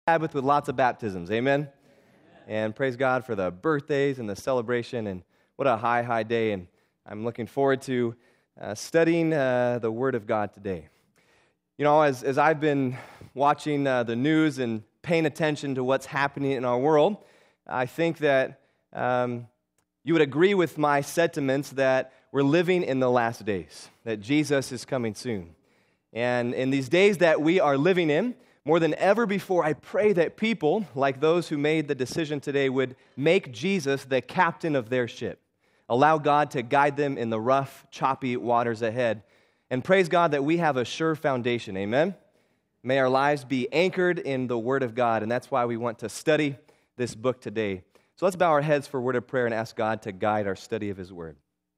Sabbath with lots of baptisms, amen? And praise God for the birthdays and the celebration, and what a high day, and I'm looking forward to studying the Word of God today. You know, as I've been watching the news and paying attention to what's happening in our world, I think that you would agree with my sentiments that we're living in the last days, that Jesus is coming soon. And in these days that we are living in, more than ever before, I pray that people, like those who made the decision today, would make Jesus the captain of their ship. Allow God to guide them in the rough, choppy waters ahead. And praise God that we have a sure foundation, amen? May our lives be anchored in the Word of God, and that's why we want to study this book today. So let's bow our heads for a word of prayer and ask God to guide our study of His Word.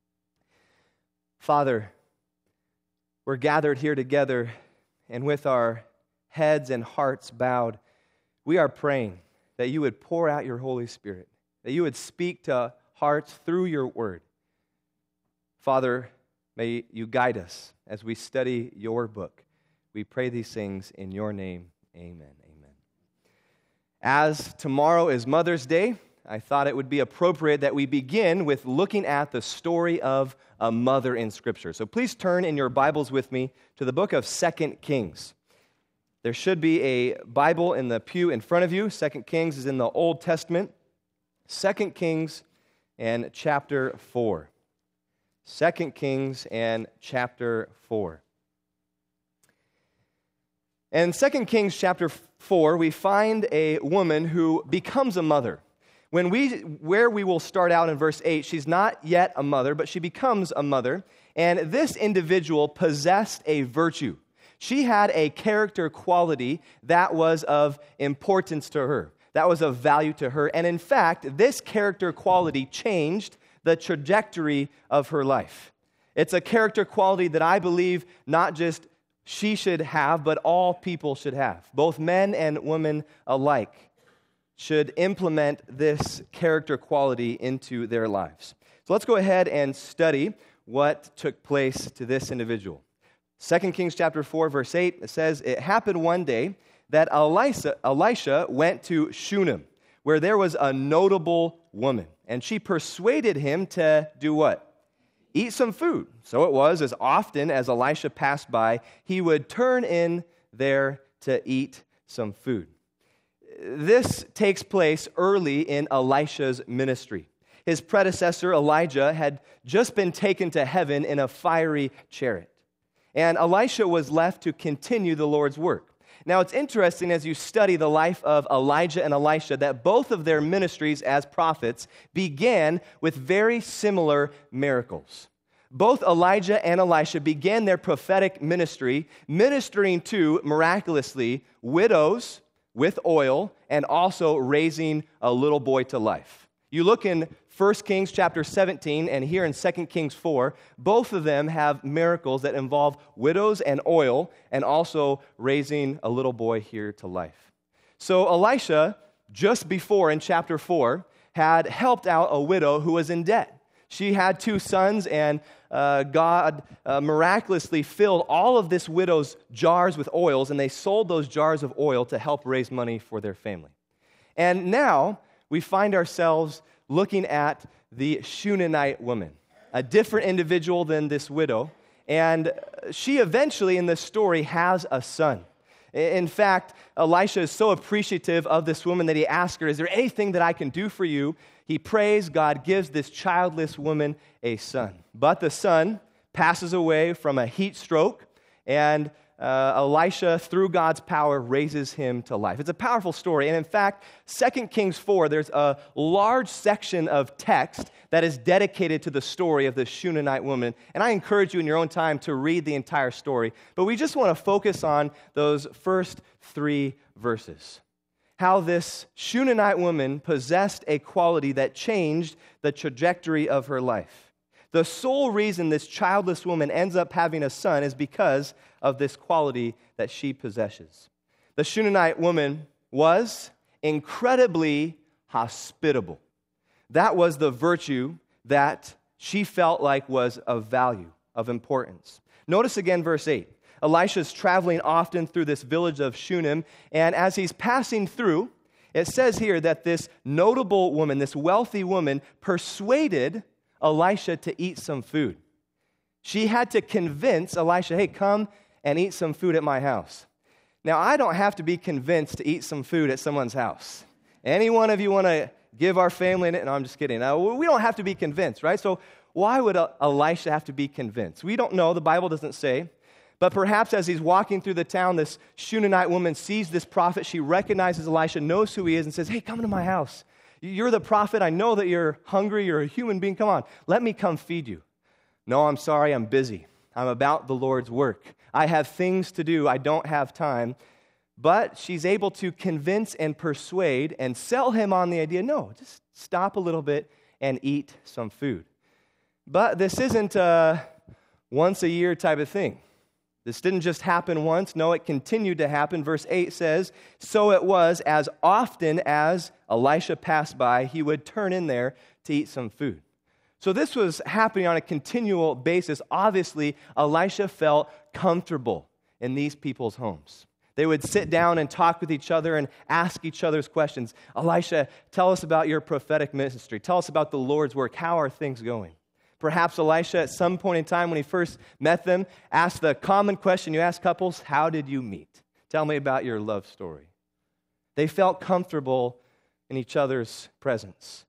Father, we're gathered here together, and with our heads and hearts bowed, we are praying that you would pour out your Holy Spirit, that you would speak to hearts through your word. Father, may you guide us as we study your book. We pray these things in your name. Amen. Amen. As tomorrow is Mother's Day, I thought it would be appropriate that we begin with looking at the story of a mother in Scripture. So please turn in your Bibles with me to the book of 2 Kings. There should be a Bible in the pew in front of you. 2 Kings is in the Old Testament. 2 Kings and chapter 4. 2 Kings and chapter 4. In 2 Kings chapter 4, we find a woman who becomes a mother. Where we will start out in verse 8, she's not yet a mother, but she becomes a mother. And this individual possessed a virtue. She had a character quality that was of importance to her, that was of value to her. And in fact, this character quality changed the trajectory of her life. It's a character quality that I believe not just she should have, but all people should have. Both men and women alike should implement this character quality into their lives. So let's go ahead and study what took place to this individual. 2 Kings chapter 4, verse 8, it says, "It happened one day that Elisha went to Shunem, where there was a notable woman, and she persuaded him to do what? Eat some food. So it was, as often as Elisha passed by, he would turn in there to eat some food." This takes place early in Elisha's ministry. His predecessor, Elijah, had just been taken to heaven in a fiery chariot. And Elisha was left to continue the Lord's work. Now, it's interesting as you study the life of Elijah and Elisha that both of their ministries as prophets began with very similar miracles. Both Elijah and Elisha began their prophetic ministry ministering to, miraculously, widows with oil and also raising a little boy to life. You look in 1 Kings chapter 17 and here in 2 Kings 4, both of them have miracles that involve widows and oil and also raising a little boy here to life. So Elisha, just before in chapter 4, had helped out a widow who was in debt. She had 2 sons, and God miraculously filled all of this widow's jars with oils, and they sold those jars of oil to help raise money for their family. And now we find ourselves looking at the Shunammite woman, a different individual than this widow, and she eventually in this story has a son. In fact, Elisha is so appreciative of this woman that he asks her, "Is there anything that I can do for you?" He prays, God gives this childless woman a son. But the son passes away from a heat stroke, and Elisha, through God's power, raises him to life. It's a powerful story. And in fact, 2 Kings 4, there's a large section of text that is dedicated to the story of the Shunammite woman. And I encourage you in your own time to read the entire story. But we just want to focus on those first 3 verses. How this Shunammite woman possessed a quality that changed the trajectory of her life. The sole reason this childless woman ends up having a son is because of this quality that she possesses. The Shunammite woman was incredibly hospitable. That was the virtue that she felt like was of value, of importance. Notice again verse 8. Elisha's traveling often through this village of Shunem, and as he's passing through, it says here that this notable woman, this wealthy woman, persuaded Elisha to eat some food. She had to convince Elisha, hey, come and eat some food at my house. Now, I don't have to be convinced to eat some food at someone's house. Any one of you want to give our family an... No, I'm just kidding. We don't have to be convinced, right? So why would Elisha have to be convinced? We don't know. The Bible doesn't say. But perhaps as he's walking through the town, this Shunammite woman sees this prophet. She recognizes Elisha, knows who he is, and says, hey, come to my house. You're the prophet. I know that you're hungry. You're a human being. Come on, let me come feed you. No, I'm sorry. I'm busy. I'm about the Lord's work. I have things to do. I don't have time. But she's able to convince and persuade and sell him on the idea, no, just stop a little bit and eat some food. But this isn't a once-a-year type of thing. This didn't just happen once. No, it continued to happen. Verse 8 says, so it was as often as Elisha passed by, he would turn in there to eat some food. So this was happening on a continual basis. Obviously, Elisha felt comfortable in these people's homes. They would sit down and talk with each other and ask each other's questions. Elisha, tell us about your prophetic ministry. Tell us about the Lord's work. How are things going? Perhaps Elisha, at some point in time when he first met them, asked the common question you ask couples, how did you meet? Tell me about your love story. They felt comfortable in each other's presence.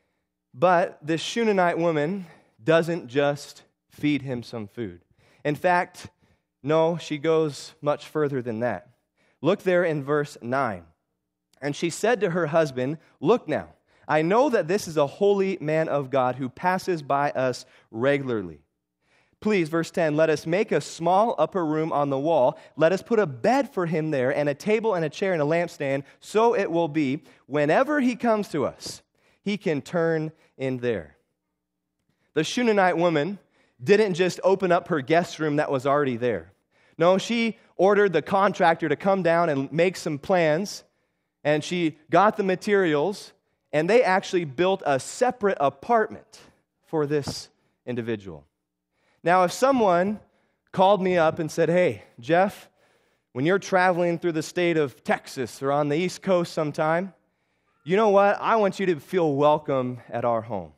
But this Shunammite woman doesn't just feed him some food. In fact, no, she goes much further than that. Look there in verse 9. And she said to her husband, look now, I know that this is a holy man of God who passes by us regularly. Please, verse 10, let us make a small upper room on the wall. Let us put a bed for him there and a table and a chair and a lampstand, so it will be whenever he comes to us, he can turn in there. The Shunammite woman didn't just open up her guest room that was already there. No, she ordered the contractor to come down and make some plans, and she got the materials, and they actually built a separate apartment for this individual. Now, if someone called me up and said, hey, Jeff, when you're traveling through the state of Texas or on the East Coast sometime, you know what? I want you to feel welcome at our home.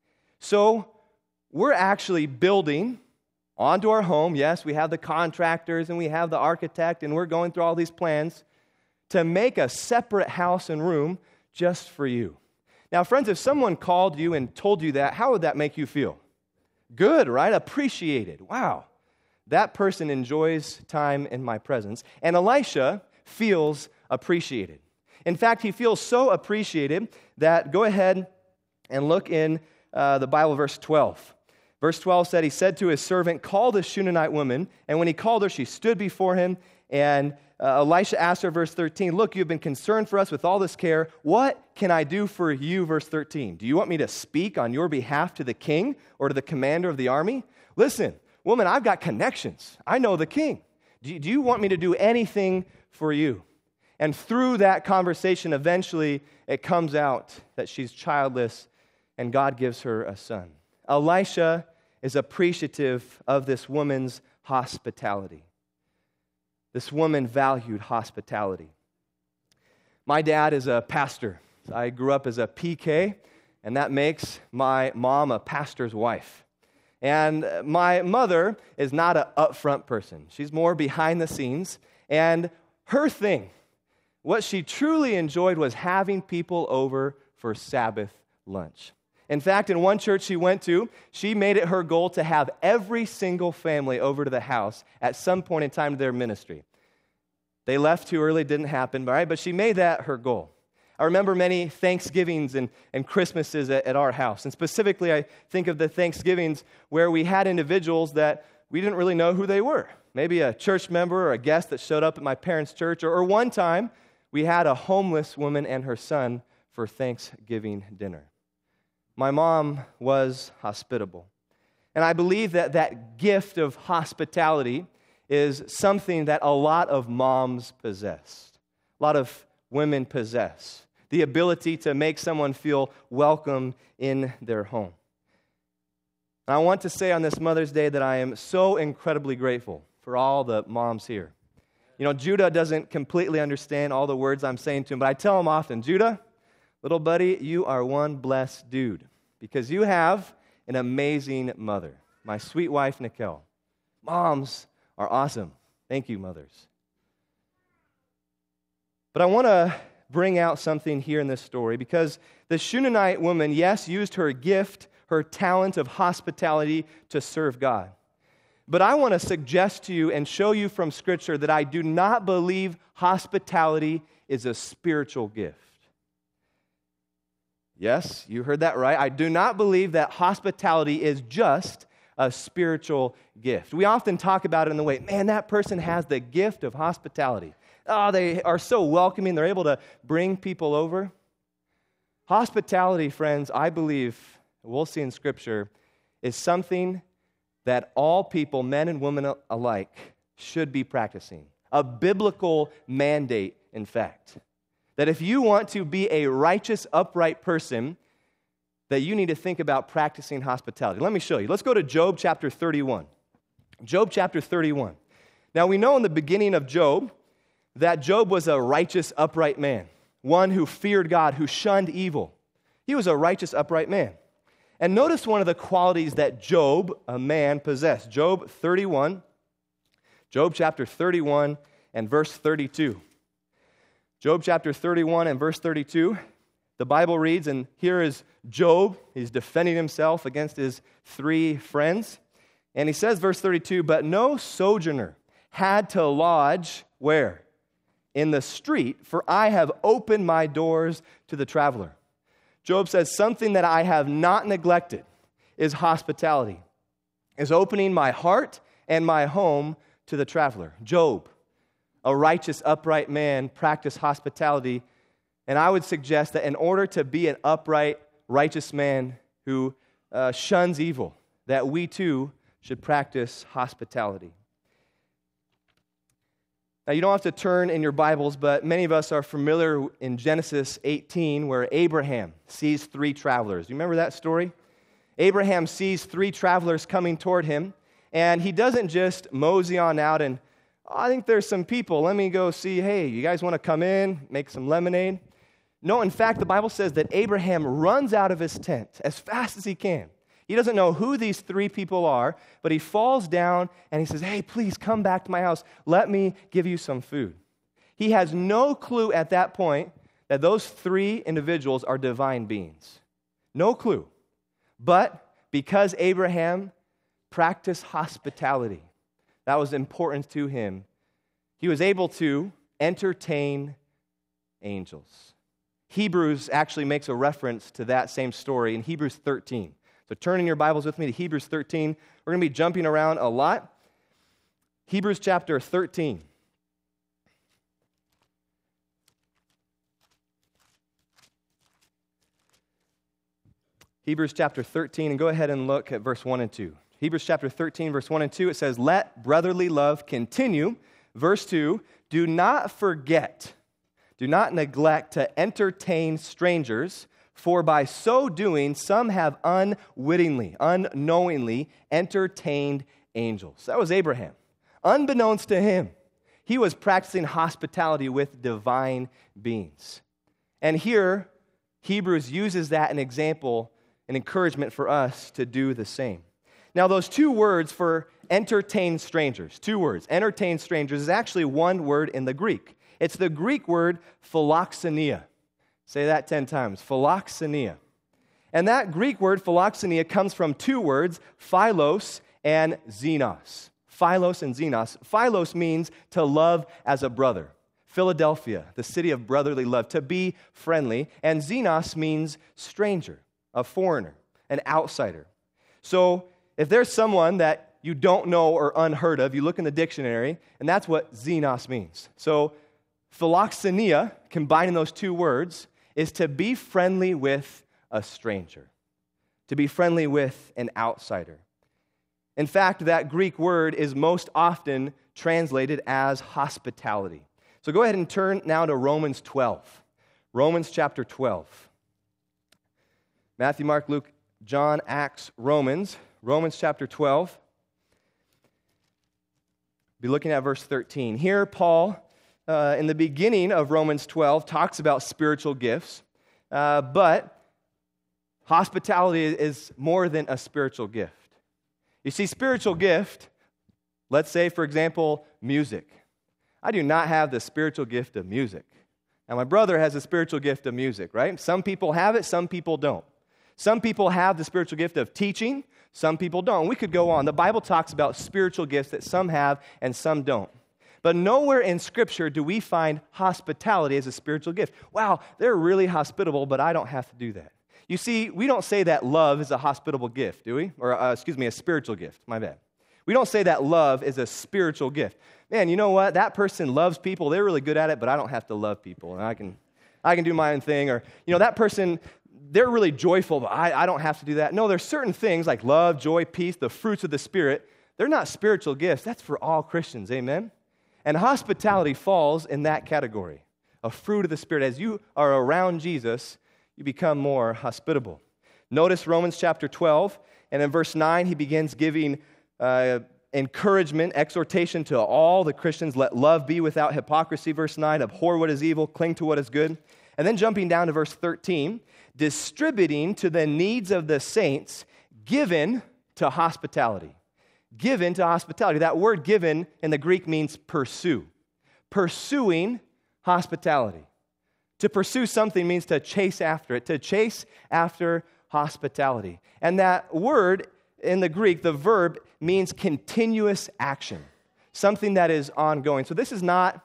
So we're actually building onto our home. Yes, we have the contractors and we have the architect, and we're going through all these plans to make a separate house and room just for you. Now, friends, if someone called you and told you that, how would that make you feel? Good, right? Appreciated. Wow. That person enjoys time in my presence. And Elisha feels appreciated. In fact, he feels so appreciated that, go ahead and look in the Bible, verse 12. Verse 12 said, he said to his servant, call the Shunammite woman. And when he called her, she stood before him. And Elisha asked her, verse 13, look, you've been concerned for us with all this care. What can I do for you, verse 13? Do you want me to speak on your behalf to the king or to the commander of the army? Listen, woman, I've got connections. I know the king. Do you want me to do anything for you? And through that conversation, eventually it comes out that she's childless and God gives her a son. Elisha is appreciative of this woman's hospitality. This woman valued hospitality. My dad is a pastor. I grew up as a PK, and that makes my mom a pastor's wife. And my mother is not an upfront person. She's more behind the scenes. And her thing, what she truly enjoyed, was having people over for Sabbath lunch. In fact, in one church she went to, she made it her goal to have every single family over to the house at some point in time of their ministry. They left too early, didn't happen, right? But she made that her goal. I remember many Thanksgivings and Christmases at our house. And specifically, I think of the Thanksgivings where we had individuals that we didn't really know who they were. Maybe a church member or a guest that showed up at my parents' church. Or one time, we had a homeless woman and her son for Thanksgiving dinner. My mom was hospitable. And I believe that that gift of hospitality is something that a lot of moms possess. A lot of women possess. The ability to make someone feel welcome in their home. And I want to say on this Mother's Day that I am so incredibly grateful for all the moms here. You know, Judah doesn't completely understand all the words I'm saying to him, but I tell him often, Judah, little buddy, you are one blessed dude because you have an amazing mother, my sweet wife, Nicole. Moms are awesome. Thank you, mothers. But I want to bring out something here in this story because the Shunammite woman, yes, used her gift, her talent of hospitality to serve God. But I want to suggest to you and show you from Scripture that I do not believe hospitality is a spiritual gift. Yes, you heard that right. I do not believe that hospitality is just a spiritual gift. We often talk about it in the way, man, that person has the gift of hospitality. Oh, they are so welcoming. They're able to bring people over. Hospitality, friends, I believe, we'll see in Scripture, is something that all people, men and women alike, should be practicing. A biblical mandate, in fact. That if you want to be a righteous, upright person, that you need to think about practicing hospitality. Let me show you. Let's go to Job chapter 31. Job chapter 31. Now, we know in the beginning of Job that Job was a righteous, upright man, one who feared God, who shunned evil. He was a righteous, upright man. And notice one of the qualities that Job, a man, possessed. Job 31, Job chapter 31 and verse 32. Job chapter 31 and verse 32, the Bible reads, and here is Job. He's defending himself against his three friends. And he says, verse 32, but no sojourner had to lodge where? In the street, for I have opened my doors to the traveler. Job says, something that I have not neglected is hospitality, is opening my heart and my home to the traveler. Job, a righteous, upright man, practiced hospitality, and I would suggest that in order to be an upright, righteous man who shuns evil, that we too should practice hospitality. Now, you don't have to turn in your Bibles, but many of us are familiar in Genesis 18 where Abraham sees three travelers. Do you remember that story? Abraham sees three travelers coming toward him, and he doesn't just mosey on out and, I think there's some people. Let me go see, hey, you guys want to come in, make some lemonade? No, in fact, the Bible says that Abraham runs out of his tent as fast as he can. He doesn't know who these three people are, but he falls down and he says, hey, please come back to my house. Let me give you some food. He has no clue at that point that those three individuals are divine beings. No clue. But because Abraham practiced hospitality, that was important to him, he was able to entertain angels. Hebrews actually makes a reference to that same story in Hebrews 13. So turn in your Bibles with me to Hebrews 13. We're going to be jumping around a lot. Hebrews chapter 13. Hebrews chapter 13, and go ahead and look at verse 1 and 2. Hebrews chapter 13, verse 1 and 2, it says, let brotherly love continue. Verse 2, do not forget, do not neglect to entertain strangers, for by so doing, some have unwittingly, unknowingly entertained angels. That was Abraham. Unbeknownst to him, he was practicing hospitality with divine beings. And here, Hebrews uses that an example, an encouragement for us to do the same. Now, those two words for entertain strangers, two words, entertain strangers, is actually one word in the Greek. It's the Greek word philoxenia. Say that 10 times, philoxenia. And that Greek word, philoxenia, comes from two words, philos and xenos. Philos and xenos. Philos means to love as a brother. Philadelphia, the city of brotherly love, to be friendly. And xenos means stranger, a foreigner, an outsider. So if there's someone that you don't know or unheard of, you look in the dictionary, and that's what xenos means. So philoxenia, combining those two words, is to be friendly with a stranger, to be friendly with an outsider. In fact, that Greek word is most often translated as hospitality. So go ahead and turn now to Romans 12. Romans chapter 12. Matthew, Mark, Luke, John, Acts, Romans chapter 12. Be looking at verse 13. Here, Paul, in the beginning of Romans 12, talks about spiritual gifts, but hospitality is more than a spiritual gift. You see, spiritual gift, let's say, for example, music. I do not have the spiritual gift of music. Now, my brother has a spiritual gift of music, right? Some people have it, some people don't. Some people have the spiritual gift of teaching, some people don't. We could go on. The Bible talks about spiritual gifts that some have and some don't. But nowhere in Scripture do we find hospitality as a spiritual gift. Wow, they're really hospitable, but I don't have to do that. You see, we don't say that love is a hospitable gift, do we? Or, a spiritual gift. My bad. We don't say that love is a spiritual gift. Man, you know what? That person loves people. They're really good at it, but I don't have to love people. And I can do my own thing. Or, that person, they're really joyful, but I don't have to do that. No, there's certain things like love, joy, peace, the fruits of the Spirit. They're not spiritual gifts. That's for all Christians. Amen? And hospitality falls in that category, a fruit of the Spirit. As you are around Jesus, you become more hospitable. Notice Romans chapter 12, and in verse 9, he begins giving encouragement, exhortation to all the Christians. Let love be without hypocrisy, verse 9. Abhor what is evil, cling to what is good. And then jumping down to verse 13, distributing to the needs of the saints, given to hospitality. Given to hospitality. That word given in the Greek means pursue. Pursuing hospitality. To pursue something means to chase after it, to chase after hospitality. And that word in the Greek, the verb, means continuous action, something that is ongoing. So this is not,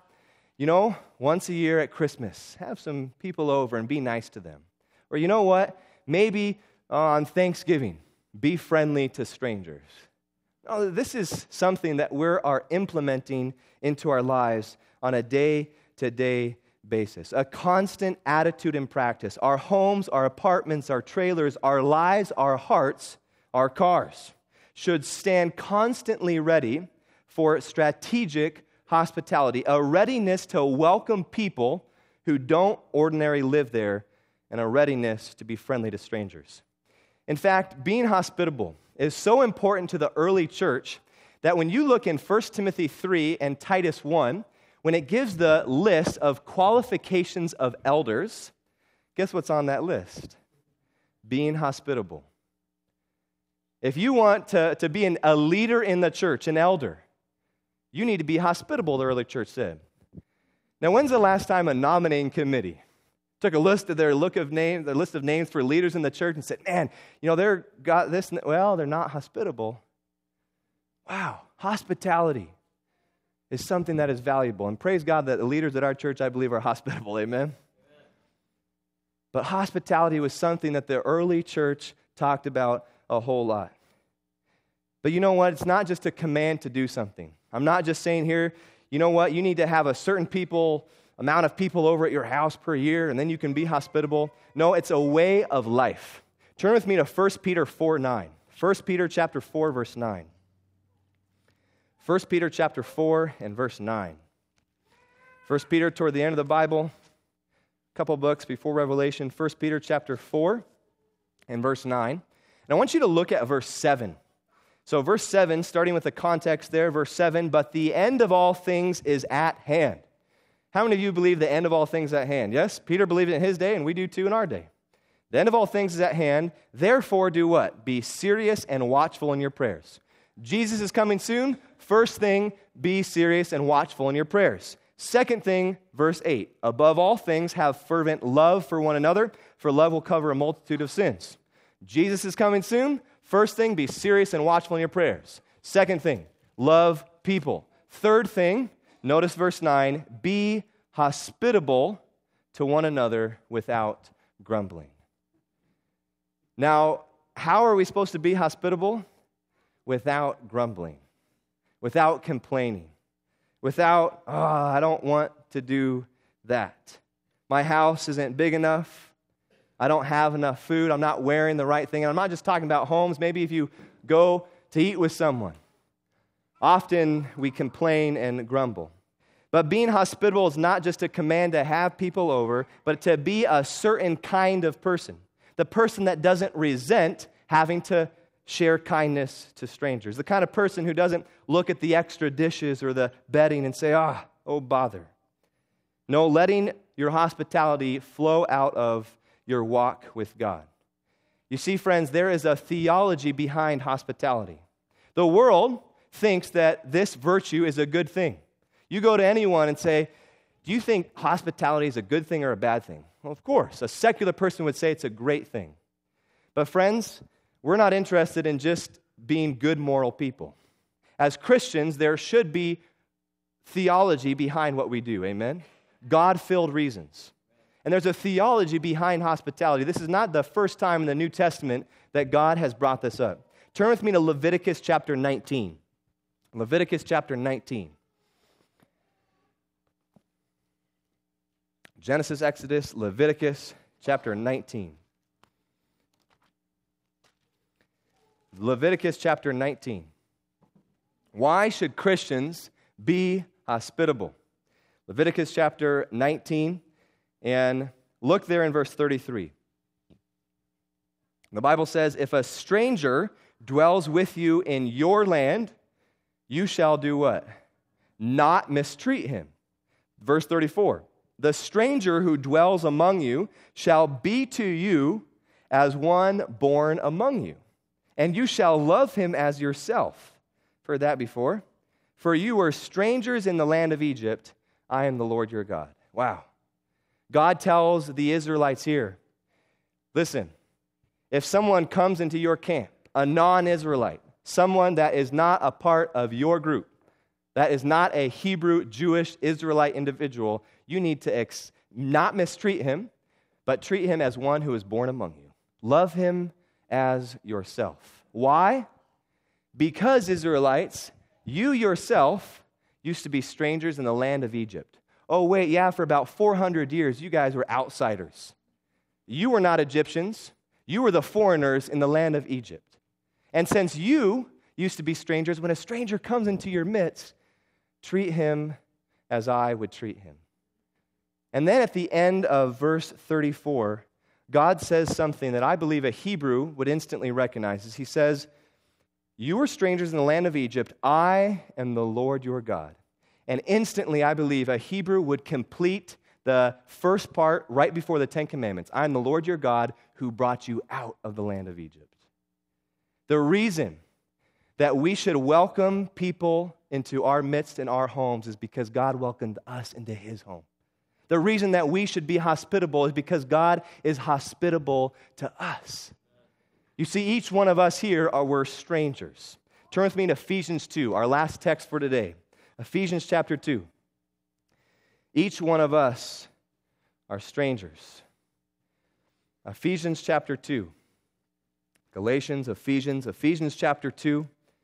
once a year at Christmas, have some people over and be nice to them. Or you know what? Maybe on Thanksgiving, be friendly to strangers. No, this is something that we are implementing into our lives on a day-to-day basis, a constant attitude and practice. Our homes, our apartments, our trailers, our lives, our hearts, our cars should stand constantly ready for strategic hospitality, a readiness to welcome people who don't ordinarily live there, and a readiness to be friendly to strangers. In fact, being hospitable is so important to the early church that when you look in 1 Timothy 3 and Titus 1, when it gives the list of qualifications of elders, guess what's on that list? Being hospitable. If you want to be a leader in the church, an elder, you need to be hospitable, the early church said. Now, when's the last time a nominating committee took a list of their list of names for leaders in the church and said, man, they're got this, well, they're not hospitable. Wow, hospitality is something that is valuable. And praise God that the leaders at our church, I believe, are hospitable, amen? But hospitality was something that the early church talked about a whole lot. But you know what? It's not just a command to do something. I'm not just saying here, you know what? You need to have a certain amount of people over at your house per year, and then you can be hospitable. No, it's a way of life. Turn with me to 1 Peter 4:9. 1 Peter chapter 4, verse 9. 1 Peter chapter 4 and verse 9. 1 Peter toward the end of the Bible, a couple books before Revelation. 1 Peter chapter 4 and verse 9. And I want you to look at verse 7. So verse 7, starting with the context there, verse 7, but the end of all things is at hand. How many of you believe the end of all things is at hand? Yes, Peter believed it in his day, and we do too in our day. The end of all things is at hand. Therefore, do what? Be serious and watchful in your prayers. Jesus is coming soon. First thing, be serious and watchful in your prayers. Second thing, verse 8, above all things, have fervent love for one another, for love will cover a multitude of sins. Jesus is coming soon. First thing, be serious and watchful in your prayers. Second thing, love people. Third thing, notice verse 9, be hospitable to one another without grumbling. Now, how are we supposed to be hospitable? Without grumbling, without complaining, without, I don't want to do that. My house isn't big enough. I don't have enough food. I'm not wearing the right thing. And I'm not just talking about homes. Maybe if you go to eat with someone, often we complain and grumble. But being hospitable is not just a command to have people over, but to be a certain kind of person. The person that doesn't resent having to share kindness to strangers. The kind of person who doesn't look at the extra dishes or the bedding and say, oh bother. No, letting your hospitality flow out of your walk with God. You see, friends, there is a theology behind hospitality. The world thinks that this virtue is a good thing. You go to anyone and say, do you think hospitality is a good thing or a bad thing? Well, of course. A secular person would say it's a great thing. But friends, we're not interested in just being good moral people. As Christians, there should be theology behind what we do, amen? God-filled reasons. And there's a theology behind hospitality. This is not the first time in the New Testament that God has brought this up. Turn with me to Leviticus chapter 19. Leviticus chapter 19. Genesis, Exodus, Leviticus chapter 19. Leviticus chapter 19. Why should Christians be hospitable? Leviticus chapter 19, and look there in verse 33. The Bible says, if a stranger dwells with you in your land, you shall do what? Not mistreat him. Verse 34. The stranger who dwells among you shall be to you as one born among you, and you shall love him as yourself. Heard that before? For you were strangers in the land of Egypt. I am the Lord your God. Wow. God tells the Israelites here, listen, if someone comes into your camp, a non-Israelite, someone that is not a part of your group, that is not a Hebrew, Jewish, Israelite individual, you need to not mistreat him, but treat him as one who is born among you. Love him as yourself. Why? Because, Israelites, you yourself used to be strangers in the land of Egypt. Oh, wait, yeah, for about 400 years, you guys were outsiders. You were not Egyptians. You were the foreigners in the land of Egypt. And since you used to be strangers, when a stranger comes into your midst, treat him as I would treat him. And then at the end of verse 34, God says something that I believe a Hebrew would instantly recognize. He says, you were strangers in the land of Egypt. I am the Lord your God. And instantly, I believe a Hebrew would complete the first part right before the Ten Commandments. I am the Lord your God who brought you out of the land of Egypt. The reason that we should welcome people into our midst and our homes is because God welcomed us into his home. The reason that we should be hospitable is because God is hospitable to us. You see, each one of us here we're strangers. Turn with me to Ephesians 2, our last text for today. Ephesians chapter 2. Each one of us are strangers. Ephesians chapter 2. Galatians, Ephesians chapter 2.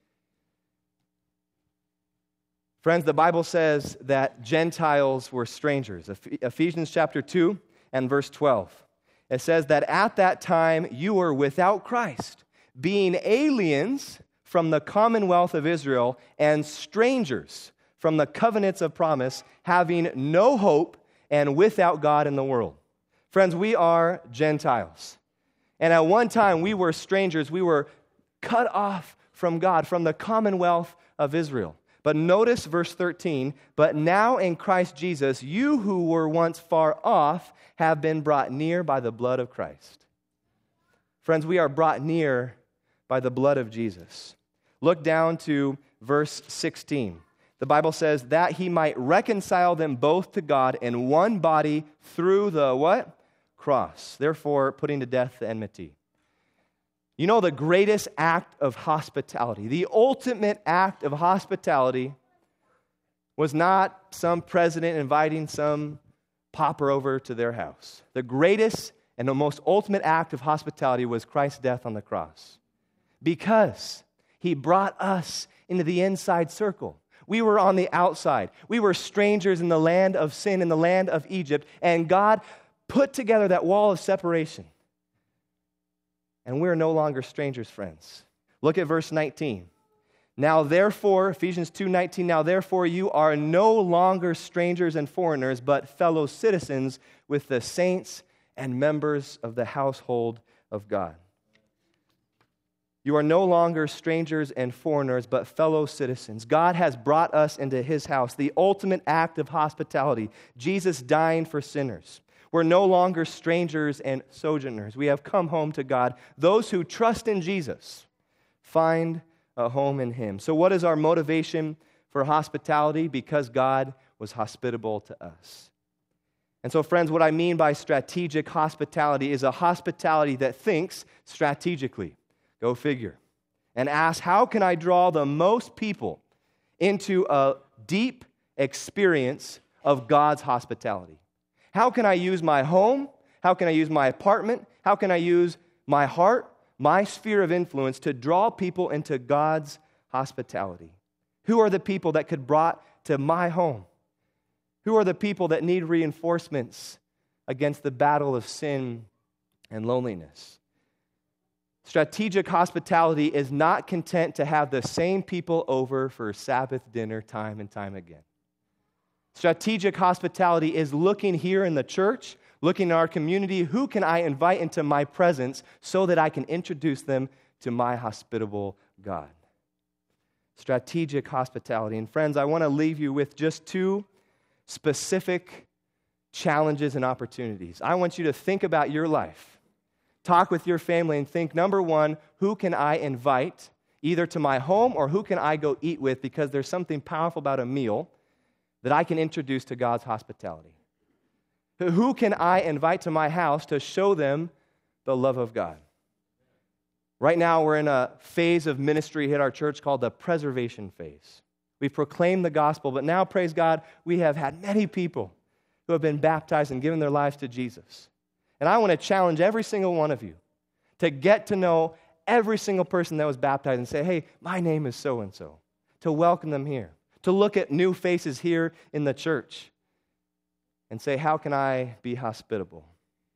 Friends, the Bible says that Gentiles were strangers. Ephesians chapter 2 and verse 12. It says that at that time you were without Christ, being aliens from the commonwealth of Israel and strangers from the covenants of promise, having no hope and without God in the world. Friends, we are Gentiles. And at one time we were strangers. We were cut off from God, from the commonwealth of Israel. But notice verse 13, but now in Christ Jesus, you who were once far off have been brought near by the blood of Christ. Friends, we are brought near by the blood of Jesus. Look down to verse 16. The Bible says that he might reconcile them both to God in one body through the what? Cross. Therefore, putting to death the enmity. You know, the greatest act of hospitality, the ultimate act of hospitality was not some president inviting some pauper over to their house. The greatest and the most ultimate act of hospitality was Christ's death on the cross. Because he brought us into the inside circle. We were on the outside. We were strangers in the land of sin, in the land of Egypt, and God put together that wall of separation. And we're no longer strangers, friends. Look at verse 19. Now therefore, Ephesians 2:19, now therefore you are no longer strangers and foreigners, but fellow citizens with the saints and members of the household of God. You are no longer strangers and foreigners, but fellow citizens. God has brought us into his house, the ultimate act of hospitality, Jesus dying for sinners. We're no longer strangers and sojourners. We have come home to God. Those who trust in Jesus find a home in him. So what is our motivation for hospitality? Because God was hospitable to us. And so, friends, what I mean by strategic hospitality is a hospitality that thinks strategically. Go figure. And ask, how can I draw the most people into a deep experience of God's hospitality? How can I use my home? How can I use my apartment? How can I use my heart, my sphere of influence to draw people into God's hospitality? Who are the people that could be brought to my home? Who are the people that need reinforcements against the battle of sin and loneliness? Strategic hospitality is not content to have the same people over for Sabbath dinner time and time again. Strategic hospitality is looking here in the church, looking in our community, who can I invite into my presence so that I can introduce them to my hospitable God? Strategic hospitality. And friends, I want to leave you with just two specific challenges and opportunities. I want you to think about your life. Talk with your family and think, number one, who can I invite either to my home or who can I go eat with, because there's something powerful about a meal that I can introduce to God's hospitality. Who can I invite to my house to show them the love of God? Right now, we're in a phase of ministry at our church called the preservation phase. We've proclaimed the gospel, but now, praise God, we have had many people who have been baptized and given their lives to Jesus. And I want to challenge every single one of you to get to know every single person that was baptized and say, hey, my name is so-and-so, to welcome them here, to look at new faces here in the church and say, how can I be hospitable?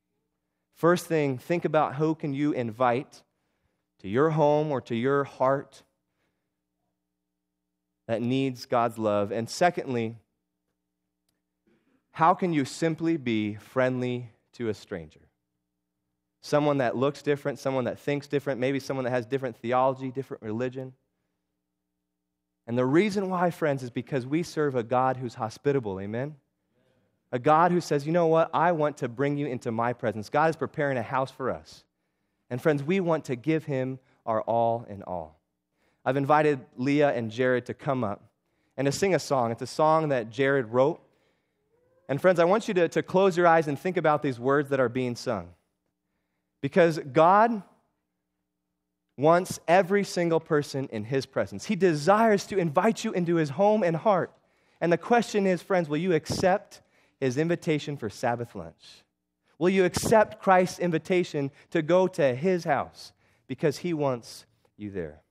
First thing, think about who can you invite to your home or to your heart that needs God's love. And secondly, how can you simply be friendly to a stranger? Someone that looks different, someone that thinks different, maybe someone that has different theology, different religion. And the reason why, friends, is because we serve a God who's hospitable, amen? A God who says, you know what, I want to bring you into my presence. God is preparing a house for us. And friends, we want to give him our all in all. I've invited Leah and Jared to come up and to sing a song. It's a song that Jared wrote. And friends, I want you to close your eyes and think about these words that are being sung. Because God wants every single person in his presence. He desires to invite you into his home and heart. And the question is, friends, will you accept his invitation for Sabbath lunch? Will you accept Christ's invitation to go to his house? Because he wants you there.